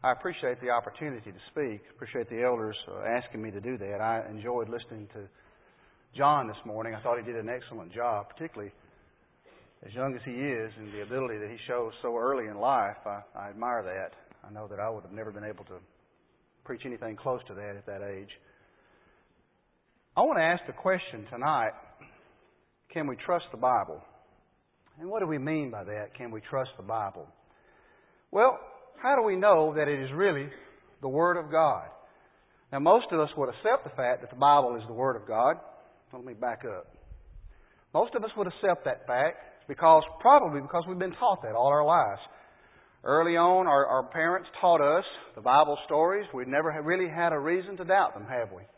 I appreciate the opportunity to speak. Appreciate the elders asking me to do that. I enjoyed listening to John this morning. I thought he did an excellent job, particularly as young as he is and the ability that he shows so early in life. I admire that. I know that I would have never been able to preach anything close to that at that age. I want to ask the question tonight, can we trust the Bible? And what do we mean by that, can we trust the Bible? Well, how do we know that it is really the Word of God? Now, most of us would accept the fact that the Bible is the Word of God. Let me back up. Most of us would accept that fact probably because we've been taught that all our lives. Early on, our parents taught us the Bible stories. We've never really had a reason to doubt them, have we?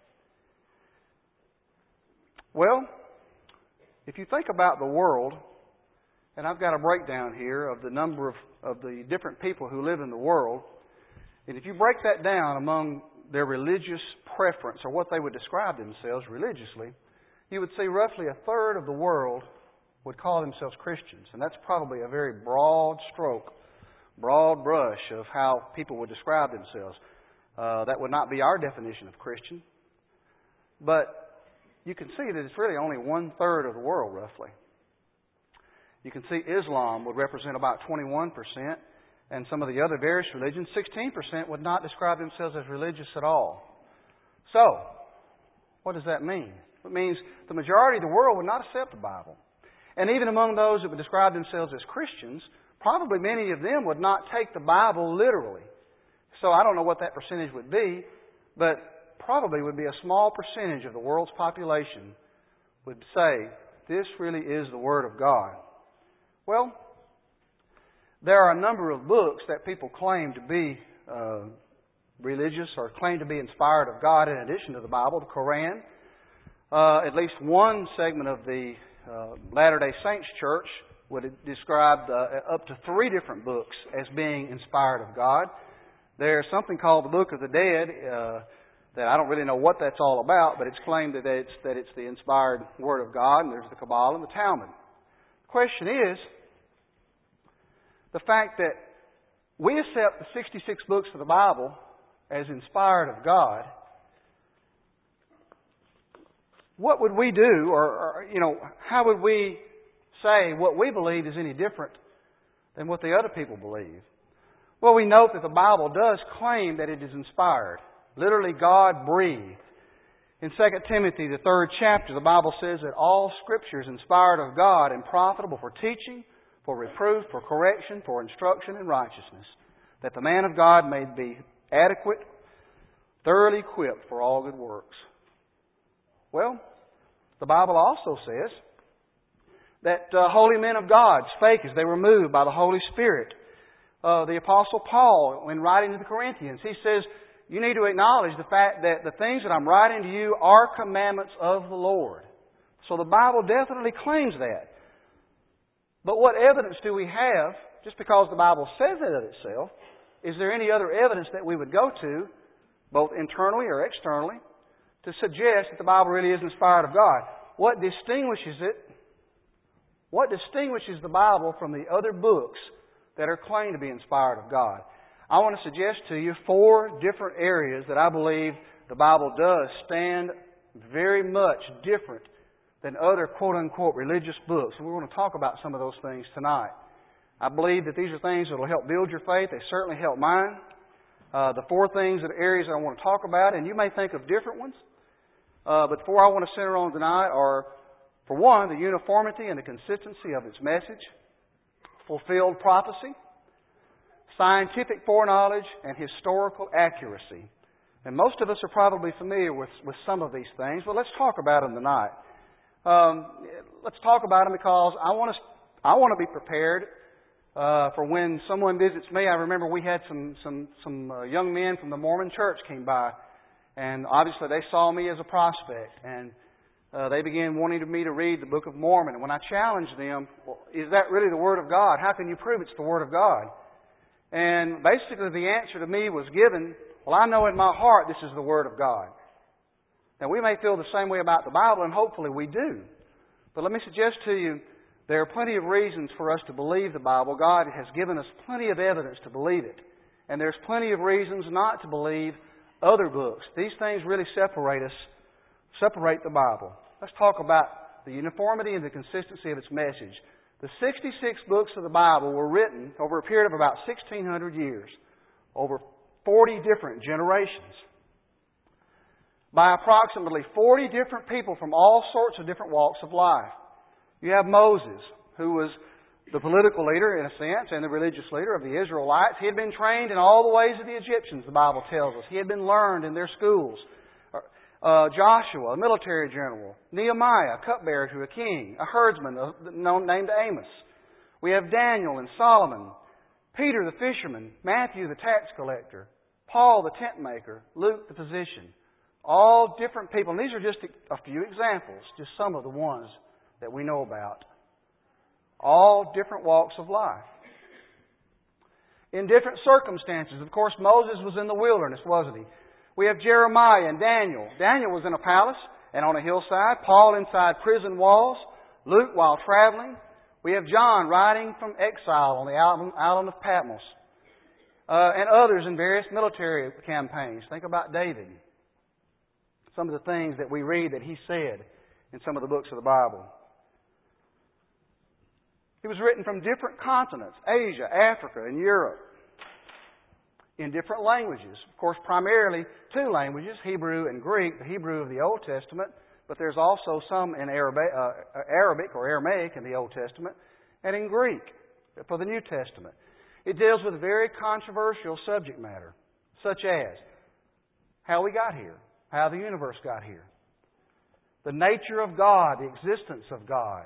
Well, if you think about the world, and I've got a breakdown here of the number of the different people who live in the world, and if you break that down among their religious preference, or what they would describe themselves religiously, you would see roughly a third of the world would call themselves Christians. And that's probably a very broad stroke, broad brush of how people would describe themselves. That would not be our definition of Christian. But you can see that it's really only 1/3 of the world, roughly. You can see Islam would represent about 21%, and some of the other various religions, 16% would not describe themselves as religious at all. So, what does that mean? It means the majority of the world would not accept the Bible. And even among those that would describe themselves as Christians, probably many of them would not take the Bible literally. So I don't know what that percentage would be, but probably would be a small percentage of the world's population would say, this really is the Word of God. Well, there are a number of books that people claim to be religious or claim to be inspired of God in addition to the Bible, the Koran. At least one segment of the Latter-day Saints Church would describe up to 3 different books as being inspired of God. There's something called the Book of the Dead that I don't really know what that's all about, but it's claimed that it's the inspired Word of God, and there's the Kabbalah and the Talmud. The question is, the fact that we accept the 66 books of the Bible as inspired of God, what would we do, or how would we say what we believe is any different than what the other people believe? Well, we note that the Bible does claim that it is inspired. Literally, God breathed. In 2 Timothy, the 3rd chapter, the Bible says that all Scripture is inspired of God and profitable for teaching, for reproof, for correction, for instruction in righteousness, that the man of God may be adequate, thoroughly equipped for all good works. Well, the Bible also says that holy men of God spake as they were moved by the Holy Spirit. The Apostle Paul, when writing to the Corinthians, he says, you need to acknowledge the fact that the things that I'm writing to you are commandments of the Lord. So the Bible definitely claims that. But what evidence do we have, just because the Bible says it of itself, is there any other evidence that we would go to, both internally or externally, to suggest that the Bible really is inspired of God? What distinguishes it? What distinguishes the Bible from the other books that are claimed to be inspired of God? I want to suggest to you 4 different areas that I believe the Bible does stand very much different than other quote-unquote religious books. And we're going to talk about some of those things tonight. I believe that these are things that will help build your faith. They certainly help mine. The 4 things and areas that I want to talk about, and you may think of different ones, but 4 I want to center on tonight are, for one, the uniformity and the consistency of its message, fulfilled prophecy, scientific foreknowledge, and historical accuracy. And most of us are probably familiar with some of these things, but let's talk about them tonight. Let's talk about them because I want to be prepared for when someone visits me. I remember we had some young men from the Mormon church came by, and obviously they saw me as a prospect, and they began wanting me to read the Book of Mormon. And when I challenged them, well, is that really the Word of God? How can you prove it's the Word of God? And basically the answer to me was given, well, I know in my heart this is the Word of God. Now, we may feel the same way about the Bible, and hopefully we do. But let me suggest to you, there are plenty of reasons for us to believe the Bible. God has given us plenty of evidence to believe it. And there's plenty of reasons not to believe other books. These things really separate the Bible. Let's talk about the uniformity and the consistency of its message. The 66 books of the Bible were written over a period of about 1,600 years, over 40 different generations, by approximately 40 different people from all sorts of different walks of life. You have Moses, who was the political leader, in a sense, and the religious leader of the Israelites. He had been trained in all the ways of the Egyptians, the Bible tells us. He had been learned in their schools. Joshua, a military general. Nehemiah, a cupbearer to a king. A herdsman named Amos. We have Daniel and Solomon. Peter, the fisherman. Matthew, the tax collector. Paul, the tent maker. Luke, the physician. All different people. And these are just a few examples, just some of the ones that we know about. All different walks of life. In different circumstances. Of course, Moses was in the wilderness, wasn't he? We have Jeremiah and Daniel. Daniel was in a palace and on a hillside. Paul inside prison walls. Luke while traveling. We have John riding from exile on the island of Patmos. And others in various military campaigns. Think about David. Some of the things that we read that he said in some of the books of the Bible. It was written from different continents, Asia, Africa, and Europe, in different languages. Of course, primarily two languages, Hebrew and Greek, the Hebrew of the Old Testament, but there's also some in Arabic or Aramaic in the Old Testament, and in Greek for the New Testament. It deals with very controversial subject matter, such as how we got here, how the universe got here, the nature of God, the existence of God,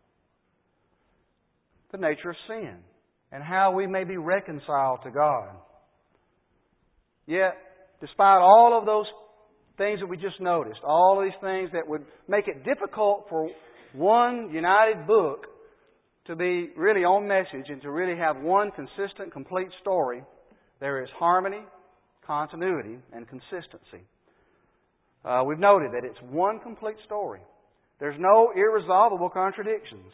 the nature of sin, and how we may be reconciled to God. Yet, despite all of those things that we just noticed, all of these things that would make it difficult for one united book to be really on message and to really have one consistent, complete story, there is harmony, continuity, and consistency. We've noted that it's one complete story. There's no irresolvable contradictions.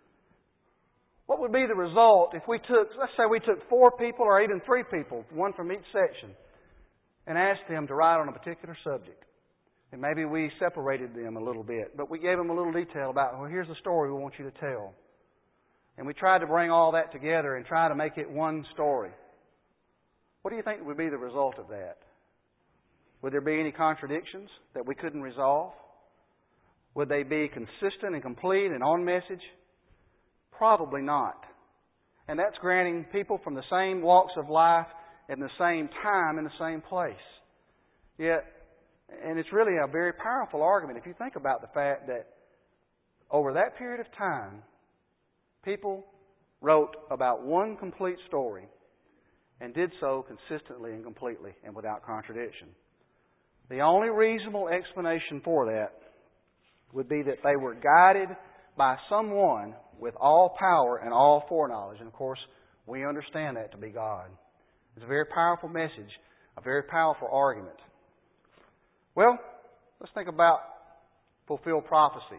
What would be the result if let's say we took 4 people or even 3 people, one from each section, and asked them to write on a particular subject? And maybe we separated them a little bit, but we gave them a little detail about, well, here's the story we want you to tell. And we tried to bring all that together and try to make it one story. What do you think would be the result of that? Would there be any contradictions that we couldn't resolve? Would they be consistent and complete and on message? Probably not. And that's granting people from the same walks of life in the same time in the same place. Yet, and it's really a very powerful argument if you think about the fact that over that period of time, people wrote about one complete story and did so consistently and completely and without contradiction. The only reasonable explanation for that would be that they were guided by someone with all power and all foreknowledge. And of course, we understand that to be God. It's a very powerful message, a very powerful argument. Well, let's think about fulfilled prophecy.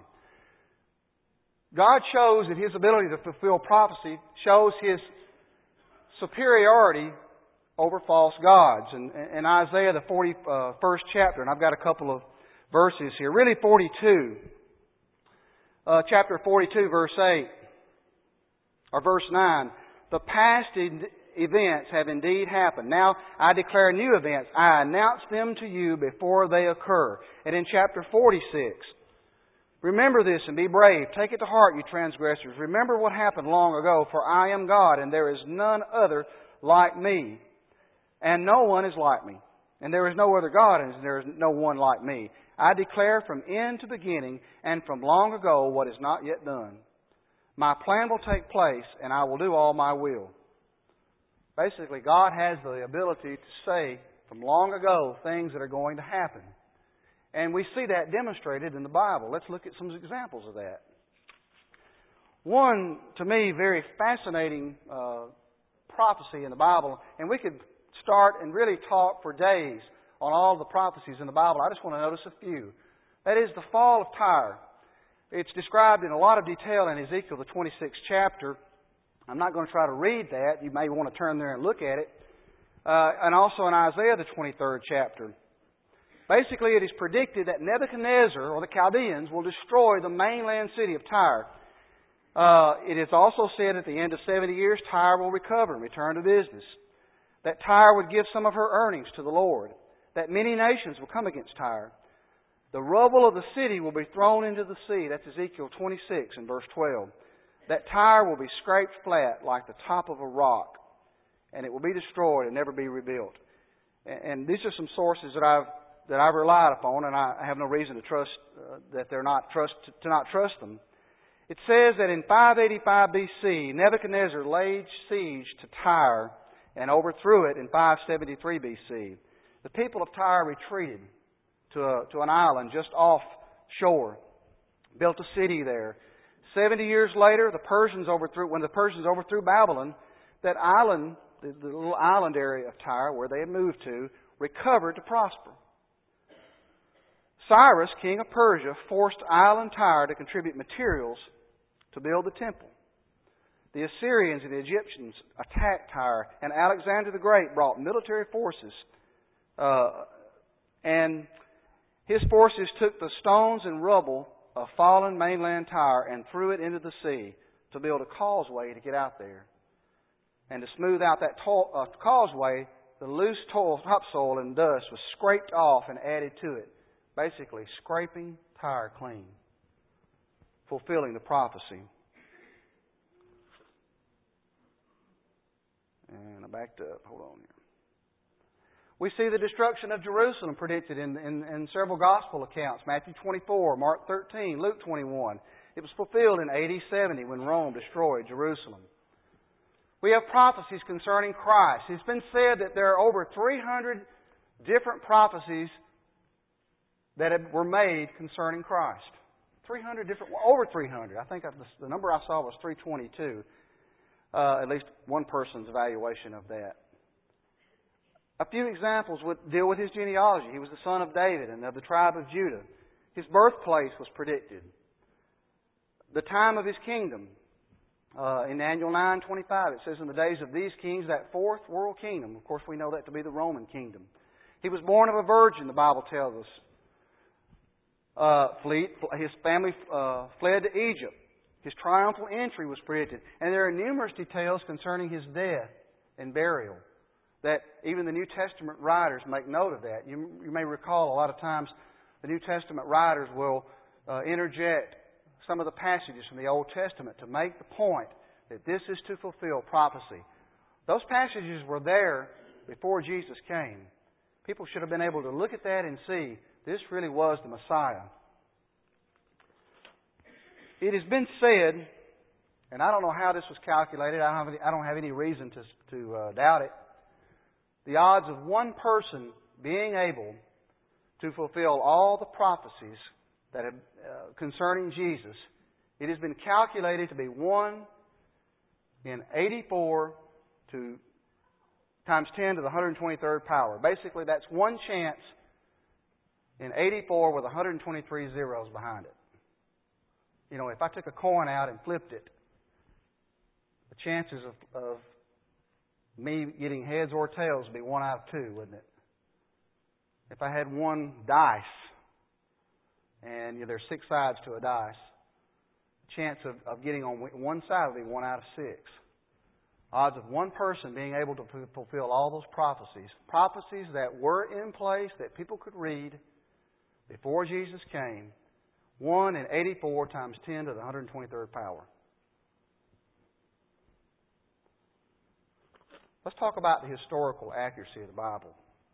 God shows that His ability to fulfill prophecy shows His superiority over false gods. In Isaiah, the 41st chapter, and I've got a couple of verses here, really 42. Chapter 42, verse 8, or verse 9. The past events have indeed happened. Now I declare new events. I announce them to you before they occur. And in chapter 46, remember this and be brave. Take it to heart, you transgressors. Remember what happened long ago, for I am God, and there is none other like me. And no one is like me. And there is no other God, and there is no one like me. I declare from end to beginning, and from long ago, what is not yet done. My plan will take place, and I will do all my will. Basically, God has the ability to say from long ago things that are going to happen. And we see that demonstrated in the Bible. Let's look at some examples of that. One, to me, very fascinating prophecy in the Bible, and we could start and really talk for days on all the prophecies in the Bible. I just want to notice a few. That is the fall of Tyre. It's described in a lot of detail in Ezekiel, the 26th chapter. I'm not going to try to read that. You may want to turn there and look at it. and also in Isaiah, the 23rd chapter. Basically, it is predicted that Nebuchadnezzar, or the Chaldeans, will destroy the mainland city of Tyre. It is also said at the end of 70 years, Tyre will recover and return to business. That Tyre would give some of her earnings to the Lord. That many nations will come against Tyre. The rubble of the city will be thrown into the sea. That's Ezekiel 26 and verse 12. That Tyre will be scraped flat like the top of a rock, and it will be destroyed and never be rebuilt. And these are some sources that I've relied upon, and I have no reason to trust to not trust them. It says that in 585 BC, Nebuchadnezzar laid siege to Tyre and overthrew it in 573 BC. The people of Tyre retreated to an island just offshore, built a city there. 70 years later, when the Persians overthrew Babylon, that island, the little island area of Tyre where they had moved to, recovered to prosper. Cyrus, king of Persia, forced island Tyre to contribute materials to build the temple. The Assyrians and the Egyptians attacked Tyre, and Alexander the Great brought military forces, and his forces took the stones and rubble of fallen mainland Tyre and threw it into the sea to build a causeway to get out there. And to smooth out that causeway, the loose topsoil and dust was scraped off and added to it, basically scraping Tyre clean, fulfilling the prophecy. And I backed up. Hold on here. We see the destruction of Jerusalem predicted in several gospel accounts. Matthew 24, Mark 13, Luke 21. It was fulfilled in AD 70 when Rome destroyed Jerusalem. We have prophecies concerning Christ. It's been said that there are over 300 different prophecies that were made concerning Christ. Over 300. I think the number I saw was 322. At least one person's evaluation of that. A few examples would deal with his genealogy. He was the son of David and of the tribe of Judah. His birthplace was predicted. The time of his kingdom. In Daniel 9:25, it says, in the days of these kings, that fourth world kingdom. Of course, we know that to be the Roman kingdom. He was born of a virgin, the Bible tells us. His family fled to Egypt. His triumphal entry was predicted. And there are numerous details concerning his death and burial that even the New Testament writers make note of that. You may recall a lot of times the New Testament writers will interject some of the passages from the Old Testament to make the point that this is to fulfill prophecy. Those passages were there before Jesus came. People should have been able to look at that and see this really was the Messiah. It has been said, and I don't know how this was calculated. I don't have any reason to doubt it. The odds of one person being able to fulfill all the prophecies that have, concerning Jesus, it has been calculated to be 1 in 84 times 10 to the 123rd power. Basically, that's one chance in 84 with 123 zeros behind it. You know, if I took a coin out and flipped it, the chances of me getting heads or tails would be 1 out of 2, wouldn't it? If I had one dice, and there's 6 sides to a dice, the chance of getting on one side would be 1 out of 6. Odds of one person being able to fulfill all those prophecies that were in place that people could read before Jesus came, 1 in 84 times 10 to the 123rd power. Let's talk about the historical accuracy of the Bible.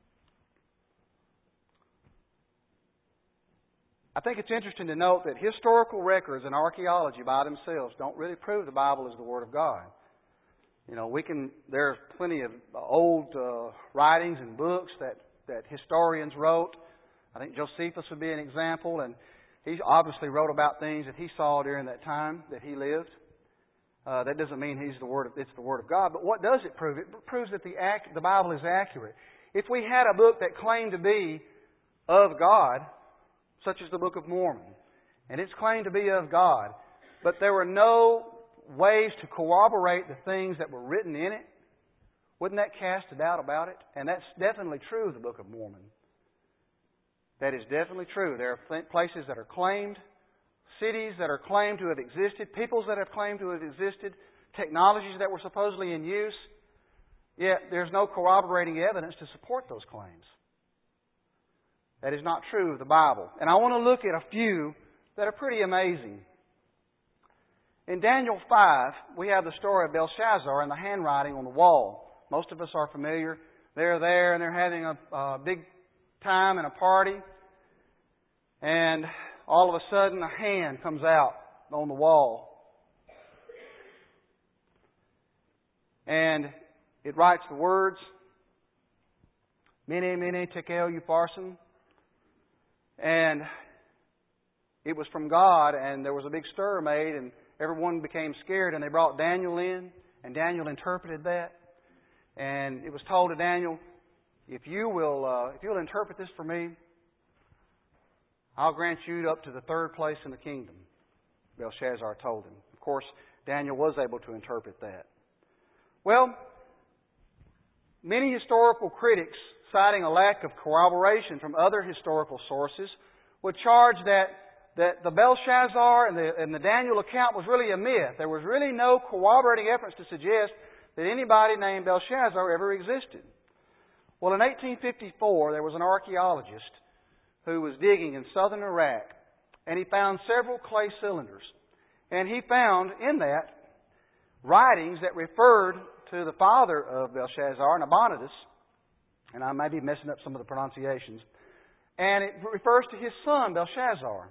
I think it's interesting to note that historical records and archaeology by themselves don't really prove the Bible is the Word of God. You know, there's plenty of old writings and books that historians wrote. I think Josephus would be an example, and he obviously wrote about things that he saw during that time that he lived. That doesn't mean it's the Word of God, but what does it prove? It proves that the Bible is accurate. If we had a book that claimed to be of God, such as the Book of Mormon, and it's claimed to be of God, but there were no ways to corroborate the things that were written in it, Wouldn't that cast a doubt about it? And that's definitely true of the Book of Mormon. That is definitely true. There are places that are claimed, cities that are claimed to have existed, peoples that have claimed to have existed, technologies that were supposedly in use, yet there's no corroborating evidence to support those claims. That is not true of the Bible. And I want to look at a few that are pretty amazing. In Daniel 5, we have the story of Belshazzar and the handwriting on the wall. Most of us are familiar. They're there and they're having a big time and a party. And all of a sudden a hand comes out on the wall. And it writes the words, Mene, Mene, Tekel, Upharsin. And it was from God, and there was a big stir made, and everyone became scared, and they brought Daniel in, and Daniel interpreted that. And it was told to Daniel, if you'll interpret this for me, I'll grant you up to the third place in the kingdom, Belshazzar told him. Of course, Daniel was able to interpret that. Well, many historical critics, citing a lack of corroboration from other historical sources, would charge that the Belshazzar and the Daniel account was really a myth. There was really no corroborating evidence to suggest that anybody named Belshazzar ever existed. Well, in 1854, there was an archaeologist who was digging in southern Iraq, and he found several clay cylinders. And he found in that writings that referred to the father of Belshazzar, Nabonidus, and I may be messing up some of the pronunciations, and it refers to his son, Belshazzar.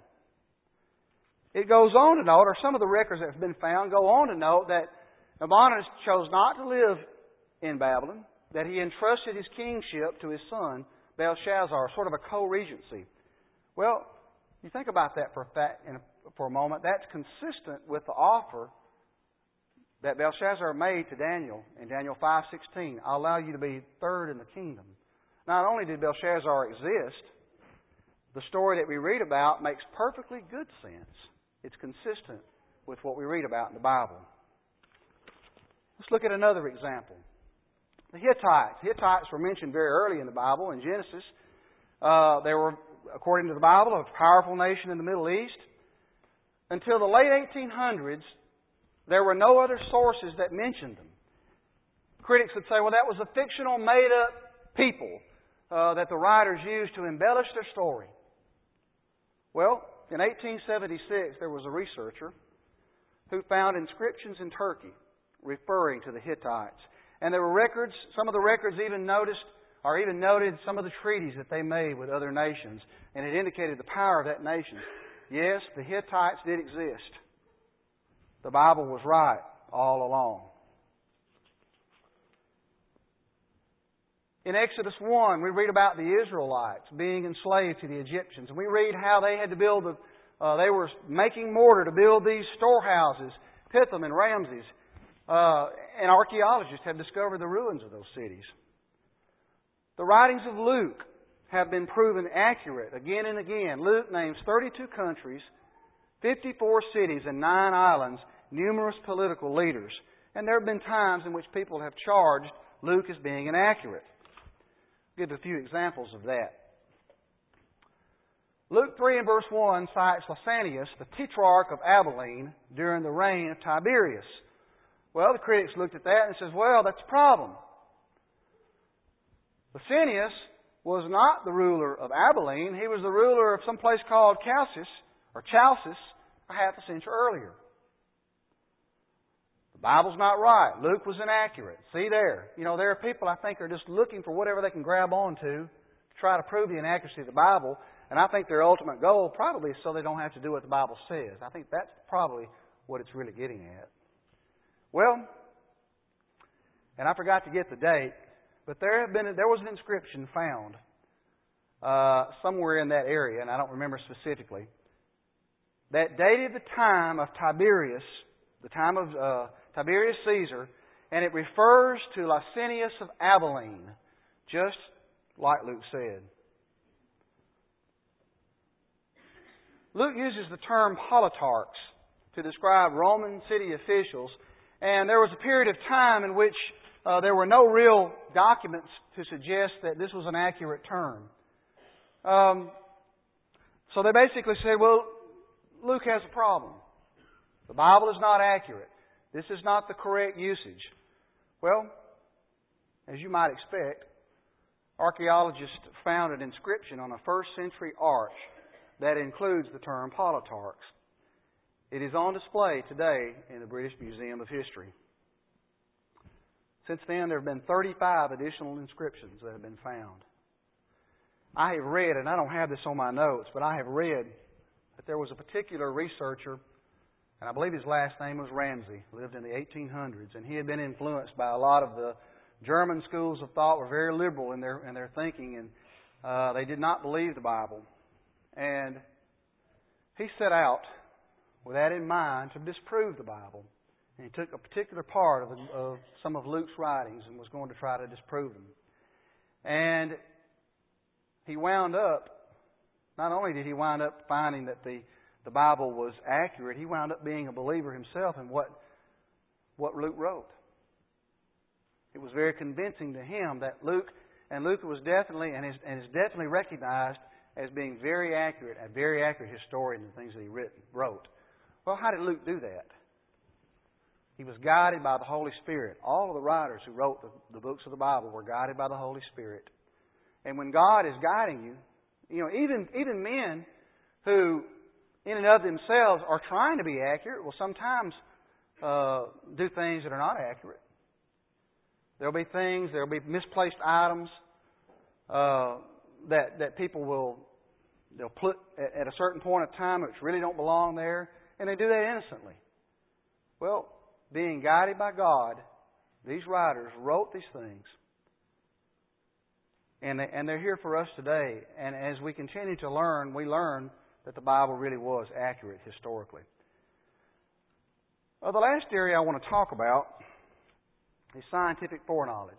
It goes on to note, or some of the records that have been found go on to note, that Nabonidus chose not to live in Babylon, that he entrusted his kingship to his son, Belshazzar, sort of a co-regency. Well, you think about that for a moment. That's consistent with the offer that Belshazzar made to Daniel in Daniel 5:16. I'll allow you to be third in the kingdom. Not only did Belshazzar exist, the story that we read about makes perfectly good sense. It's consistent with what we read about in the Bible. Let's look at another example. The Hittites. Hittites were mentioned very early in the Bible, in Genesis. They were, according to the Bible, a powerful nation in the Middle East. Until the late 1800s, there were no other sources that mentioned them. Critics would say, well, that was a fictional, made-up people that the writers used to embellish their story. Well, in 1876, there was a researcher who found inscriptions in Turkey referring to the Hittites. And there were records, some of the records even noted some of the treaties that they made with other nations. And it indicated the power of that nation. Yes, the Hittites did exist. The Bible was right all along. In Exodus 1, we read about the Israelites being enslaved to the Egyptians. And we read how they had to build, they were making mortar to build these storehouses, Pithom and Ramses. And archaeologists have discovered the ruins of those cities. The writings of Luke have been proven accurate again and again. Luke names 32 countries, 54 cities, and 9 islands, numerous political leaders. And there have been times in which people have charged Luke as being inaccurate. I'll give a few examples of that. Luke 3 and verse 1 cites Lysanias, the tetrarch of Abilene, during the reign of Tiberius. Well, the critics looked at that and says, well, that's a problem. Lysanias was not the ruler of Abilene. He was the ruler of some place called Chalcis, a half a century earlier. The Bible's not right. Luke was inaccurate. See there. There are people I think are just looking for whatever they can grab onto to try to prove the inaccuracy of the Bible. And I think their ultimate goal probably is so they don't have to do what the Bible says. I think that's probably what it's really getting at. Well, and I forgot to get the date, but there was an inscription found somewhere in that area, and I don't remember specifically, that dated the time of Tiberius, the time of Tiberius Caesar, and it refers to Lysanias of Abilene, just like Luke said. Luke uses the term politarchs to describe Roman city officials. And there was a period of time in which there were no real documents to suggest that this was an accurate term. So they basically said, well, Luke has a problem. The Bible is not accurate. This is not the correct usage. Well, as you might expect, archaeologists found an inscription on a first century arch that includes the term Politarchs. It is on display today in the British Museum of History. Since then, there have been 35 additional inscriptions that have been found. I have read, and I don't have this on my notes, but I have read that there was a particular researcher, and I believe his last name was Ramsay, lived in the 1800s, and he had been influenced by a lot of the German schools of thought, were very liberal in their thinking, and they did not believe the Bible. And he set out with that in mind to disprove the Bible. And he took a particular part of some of Luke's writings and was going to try to disprove them. And he wound up, not only did he wind up finding that the Bible was accurate, he wound up being a believer himself in what Luke wrote. It was very convincing to him that Luke was definitely, and is definitely recognized as being very accurate, a very accurate historian in the things that he wrote. Well, how did Luke do that? He was guided by the Holy Spirit. All of the writers who wrote the books of the Bible were guided by the Holy Spirit. And when God is guiding you, even men who, in and of themselves, are trying to be accurate, will sometimes do things that are not accurate. There'll be things, there'll be misplaced items that people they'll put at a certain point of time which really don't belong there, and they do that innocently. Well, being guided by God, these writers wrote these things. And they're here for us today. And as we continue to learn, we learn that the Bible really was accurate historically. Well, the last area I want to talk about is scientific foreknowledge.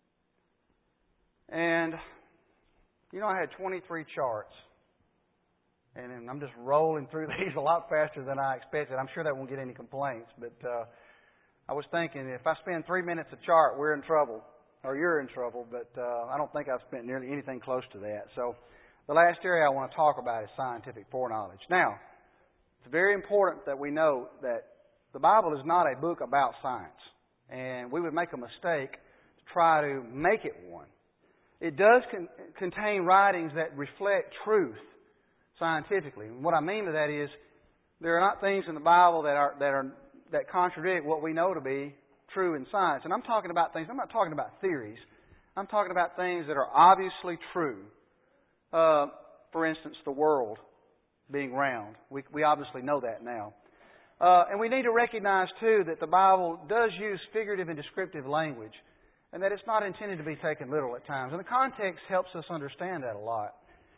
And, I had 23 charts. And I'm just rolling through these a lot faster than I expected. I'm sure that won't get any complaints. But I was thinking, if I spend 3 minutes a chart, we're in trouble. Or you're in trouble. But I don't think I've spent nearly anything close to that. So the last area I want to talk about is scientific foreknowledge. Now, it's very important that we know that the Bible is not a book about science. And we would make a mistake to try to make it one. It does contain writings that reflect truth scientifically. And what I mean by that is there are not things in the Bible that contradict what we know to be true in science. And I'm talking about things, I'm not talking about theories. I'm talking about things that are obviously true. For instance, the world being round. We obviously know that now. And we need to recognize, too, that the Bible does use figurative and descriptive language, and that it's not intended to be taken literal at times. And the context helps us understand that a lot.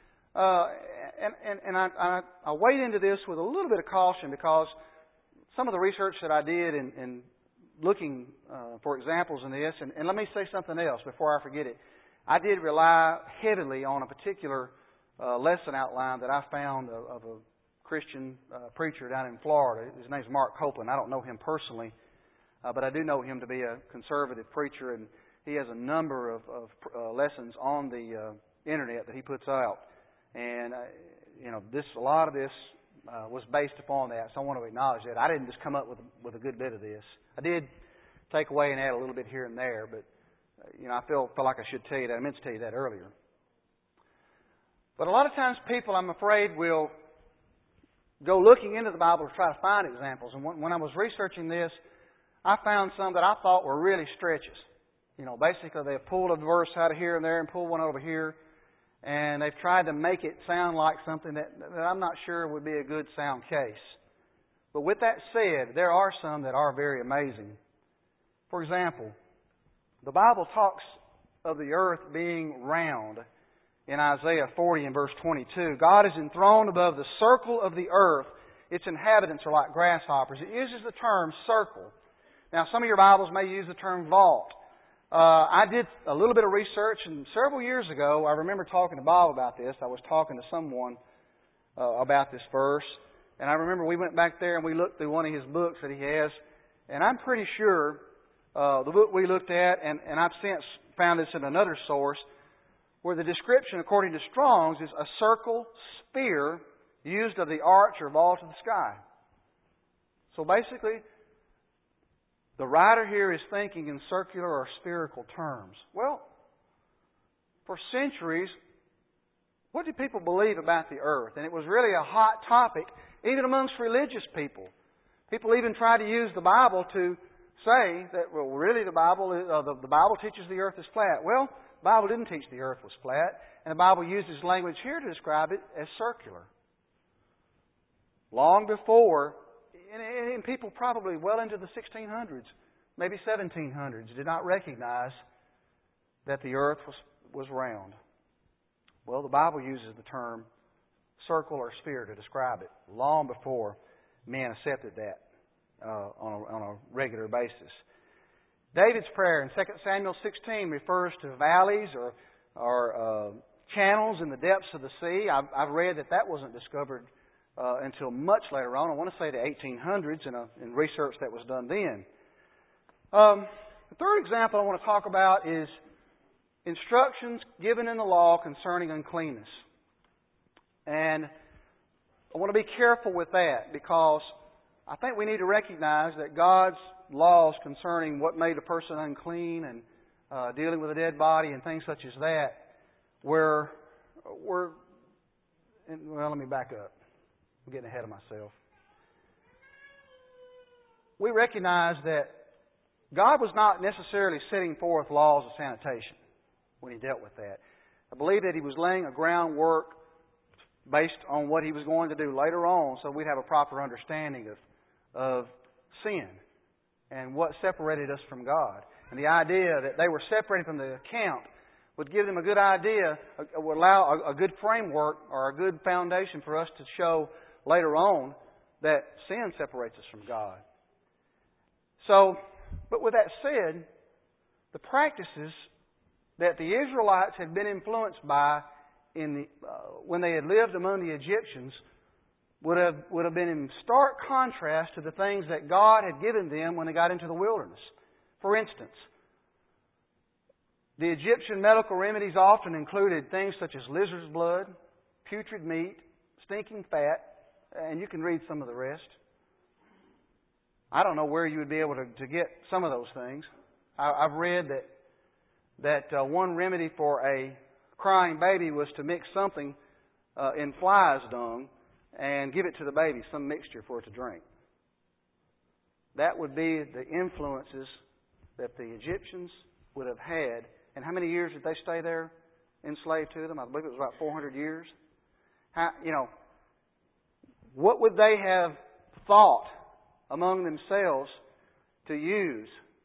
And I wade into this with a little bit of caution because some of the research that I did in looking for examples in this, and let me say something else before I forget it. I did rely heavily on a particular lesson outline that I found of a Christian preacher down in Florida. His name's Mark Copeland. I don't know him personally, but I do know him to be a conservative preacher, and he has a number of lessons on the internet that he puts out. And a lot of this was based upon that, so I want to acknowledge that. I didn't just come up with a good bit of this. I did take away and add a little bit here and there, but I felt like I should tell you that. I meant to tell you that earlier. But a lot of times people, I'm afraid, will go looking into the Bible to try to find examples. And when I was researching this, I found some that I thought were really stretches. Basically they pulled a verse out of here and there and pulled one over here. And they've tried to make it sound like something that I'm not sure would be a good sound case. But with that said, there are some that are very amazing. For example, the Bible talks of the earth being round in Isaiah 40 and verse 22. God is enthroned above the circle of the earth. Its inhabitants are like grasshoppers. It uses the term circle. Now, some of your Bibles may use the term vault. I did a little bit of research, and several years ago, I remember talking to Bob about this. I was talking to someone about this verse, and I remember we went back there and we looked through one of his books that he has, and I'm pretty sure the book we looked at, and I've since found this in another source, where the description, according to Strong's, is a circle, sphere, used of the arch or vault of the sky. So basically, the writer here is thinking in circular or spherical terms. Well, for centuries, what did people believe about the earth? And it was really a hot topic, even amongst religious people. People even tried to use the Bible to say that, well, really the Bible teaches the earth is flat. Well, the Bible didn't teach the earth was flat, and the Bible uses language here to describe it as circular. Long before, and people probably well into the 1600s, maybe 1700s, did not recognize that the earth was round. Well, the Bible uses the term circle or sphere to describe it long before men accepted that on a regular basis. David's prayer in 2 Samuel 16 refers to valleys or channels in the depths of the sea. I've read that wasn't discovered until much later on. I want to say the 1800s in research that was done then. The third example I want to talk about is instructions given in the law concerning uncleanness. And I want to be careful with that because I think we need to recognize that God's laws concerning what made a person unclean and dealing with a dead body and things such as that well, let me back up. I'm getting ahead of myself. We recognize that God was not necessarily setting forth laws of sanitation when He dealt with that. I believe that He was laying a groundwork based on what He was going to do later on so we'd have a proper understanding of sin and what separated us from God. And the idea that they were separated from the account would give them a good idea, would allow a good framework or a good foundation for us to show later on that sin separates us from God. So, but with that said, the practices that the Israelites had been influenced by when they had lived among the Egyptians would have been in stark contrast to the things that God had given them when they got into the wilderness. For instance, the Egyptian medical remedies often included things such as lizard's blood, putrid meat, stinking fat, and you can read some of the rest. I don't know where you would be able to get some of those things. I've read that one remedy for a crying baby was to mix something in fly's dung and give it to the baby, some mixture for it to drink. That would be the influences that the Egyptians would have had. And how many years did they stay there enslaved to them? I believe it was about 400 years. What would they have thought among themselves to use?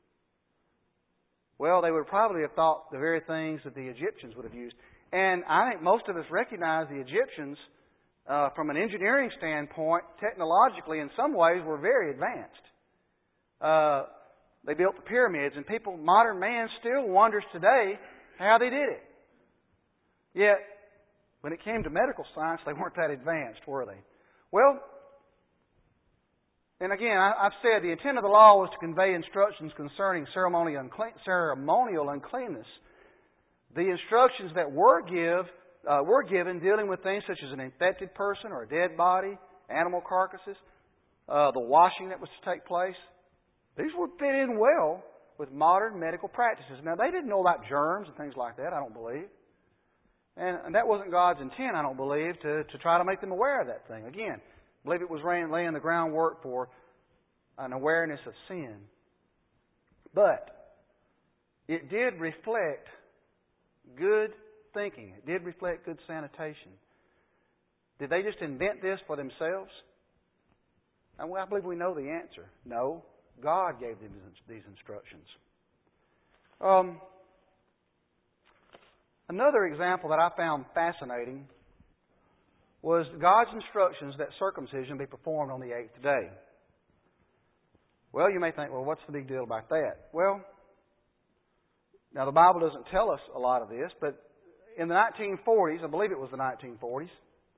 Well, they would probably have thought the very things that the Egyptians would have used. And I think most of us recognize the Egyptians, from an engineering standpoint, technologically in some ways were very advanced. They built the pyramids, and modern man still wonders today how they did it. Yet, when it came to medical science, they weren't that advanced, were they? Well, and again, I've said the intent of the law was to convey instructions concerning ceremonial uncleanness. The instructions that were given dealing with things such as an infected person or a dead body, animal carcasses, the washing that was to take place, these would fit in well with modern medical practices. Now, they didn't know about germs and things like that, I don't believe. And that wasn't God's intent, I don't believe, to try to make them aware of that thing. Again, I believe it was laying the groundwork for an awareness of sin. But it did reflect good thinking. It did reflect good sanitation. Did they just invent this for themselves? I believe we know the answer. No. God gave them these instructions. Another example that I found fascinating was God's instructions that circumcision be performed on the 8th day. Well, you may think, well, what's the big deal about that? Well, now the Bible doesn't tell us a lot of this, but in the 1940s, I believe it was the 1940s,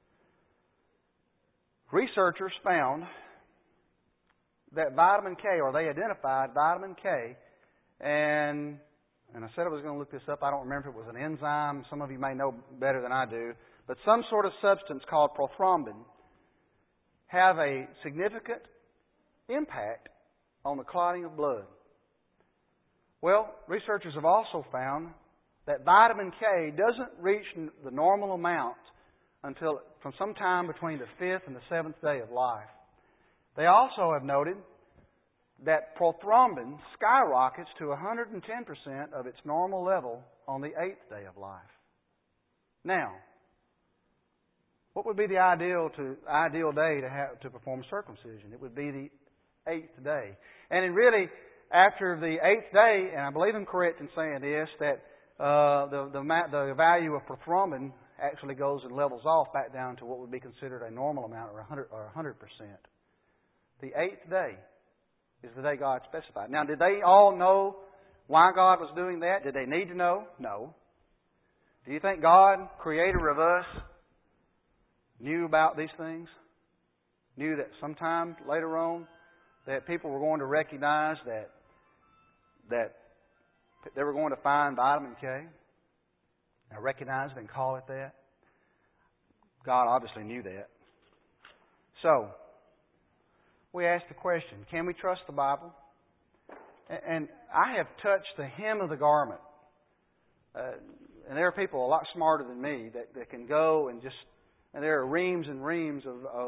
researchers found that vitamin K, or they identified vitamin K And I said I was going to look this up. I don't remember if it was an enzyme. Some of you may know better than I do. But some sort of substance called prothrombin have a significant impact on the clotting of blood. Well, researchers have also found that vitamin K doesn't reach the normal amount until from sometime between the 5th and the 7th day of life. They also have noted that prothrombin skyrockets to 110% of its normal level on the 8th day of life. Now, what would be the ideal day to perform circumcision? It would be the 8th day. And really, after the 8th day, and I believe I'm correct in saying this, that the value of prothrombin actually goes and levels off back down to what would be considered a normal amount, or 100%. The 8th day is the day God specified. Now, did they all know why God was doing that? Did they need to know? No. Do you think God, creator of us, knew about these things? Knew that sometime later on that people were going to recognize that they were going to find vitamin K? Now, recognize it and call it that? God obviously knew that. So, we ask the question, can we trust the Bible? And I have touched the hem of the garment. And there are people a lot smarter than me that can go and there are reams and reams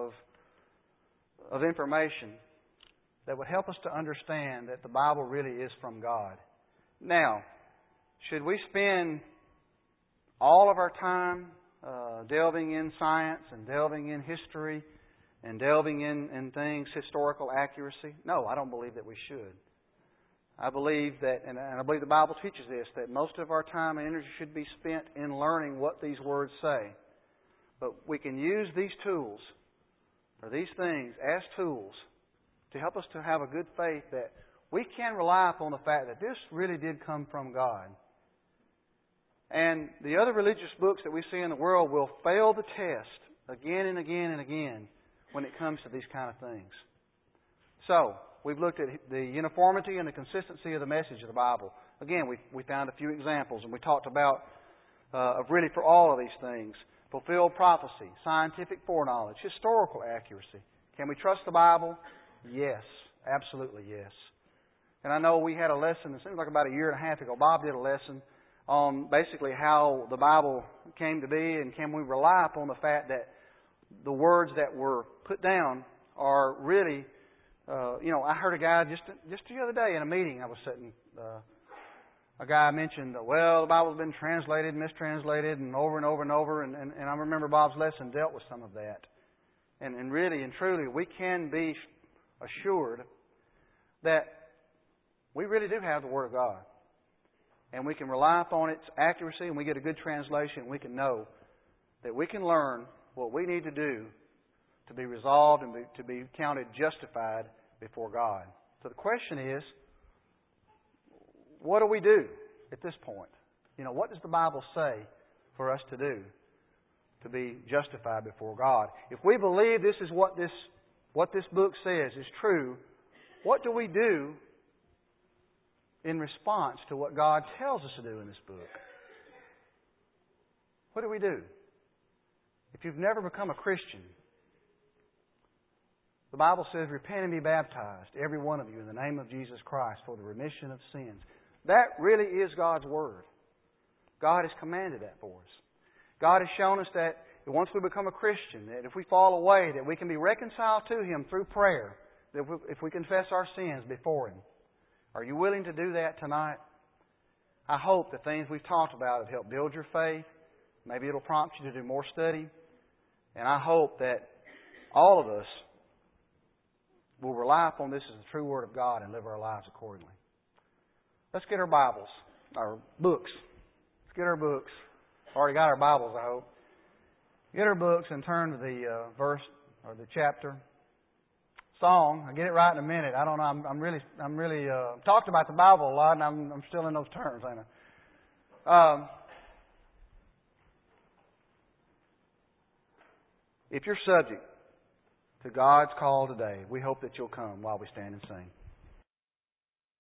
of information that would help us to understand that the Bible really is from God. Now, should we spend all of our time delving in science and delving in history and delving in things, historical accuracy? No, I don't believe that we should. I believe that, and I believe the Bible teaches this, that most of our time and energy should be spent in learning what these words say. But we can use these tools, or these things, as tools to help us to have a good faith that we can rely upon the fact that this really did come from God. And the other religious books that we see in the world will fail the test again and again and again when it comes to these kind of things. So, we've looked at the uniformity and the consistency of the message of the Bible. Again, we found a few examples, and we talked about really for all of these things. Fulfilled prophecy, scientific foreknowledge, historical accuracy. Can we trust the Bible? Yes, absolutely yes. And I know we had a lesson, it seems like about a year and a half ago, Bob did a lesson on basically how the Bible came to be, and can we rely upon the fact that the words that were put down are really, I heard a guy just the other day in a meeting I was sitting, a guy mentioned, well, the Bible's been translated, mistranslated, and over and over and over, and I remember Bob's lesson dealt with some of that. And really and truly, we can be assured that we really do have the Word of God. And we can rely upon its accuracy, and we get a good translation, and we can know that we can learn what we need to do to be resolved and to be counted justified before God. So the question is, what do we do at this point? What does the Bible say for us to do to be justified before God? If we believe this is what this book says is true, what do we do in response to what God tells us to do in this book? What do we do? If you've never become a Christian, the Bible says, repent and be baptized, every one of you, in the name of Jesus Christ for the remission of sins. That really is God's Word. God has commanded that for us. God has shown us that once we become a Christian, that if we fall away, that we can be reconciled to Him through prayer, that if we confess our sins before Him. Are you willing to do that tonight? I hope the things we've talked about have helped build your faith. Maybe it'll prompt you to do more study. And I hope that all of us will rely upon this as the true Word of God and live our lives accordingly. Let's get our Bibles, our books. Let's get our books. Already got our Bibles, I hope. Get our books and turn to the verse or the chapter. Song. I'll get it right in a minute. I don't know. I'm really talked about the Bible a lot, and I'm still in those terms, ain't I? If you're subject to God's call today, we hope that you'll come while we stand and sing.